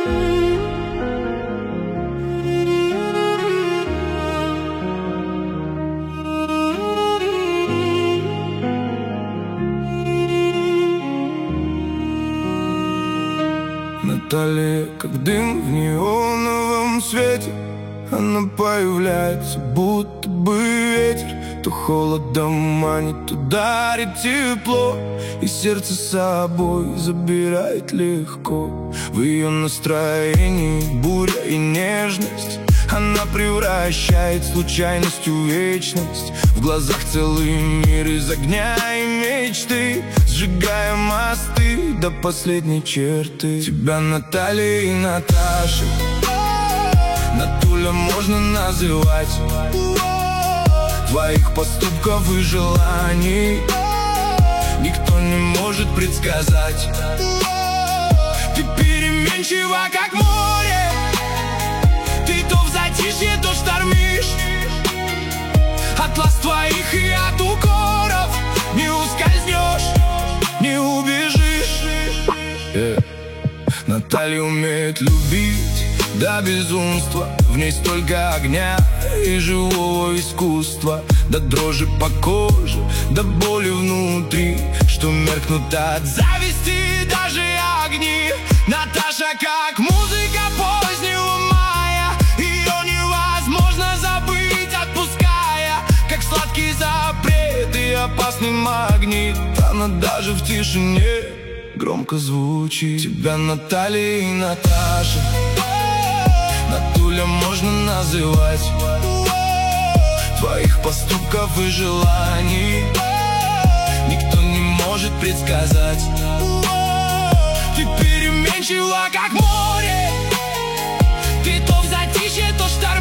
Наталья, как дым в неоновом свете, она появляется, будто бы ветер. То холодом манит, то дарит тепло, и сердце с собой забирает легко. В ее настроении буря и нежность, она превращает случайность в вечность. В глазах целый мир из огня и мечты, сжигая мосты до последней черты. Тебя Наталья и Наташа, Натуля можно называть. Твоих поступков и желаний никто не может предсказать. Ты переменчива, как море, ты то в затишье, то штормишь. От ласк твоих и от укоров не ускользнешь, не убежишь. Наталья умеет любить до безумства, в ней столько огня и живого искусства. До дрожи по коже, до боли внутри, что меркнут от зависти даже огни. Наташа как музыка позднего мая, ее невозможно забыть, отпуская. Как сладкий запрет и опасный магнит, она даже в тишине громко звучит. Тебя Наталья и Наташа, Натуля можно называть. Твоих поступков и желаний никто не может предсказать. Ты переменчива, как море, ты то в затишье, то штормишь.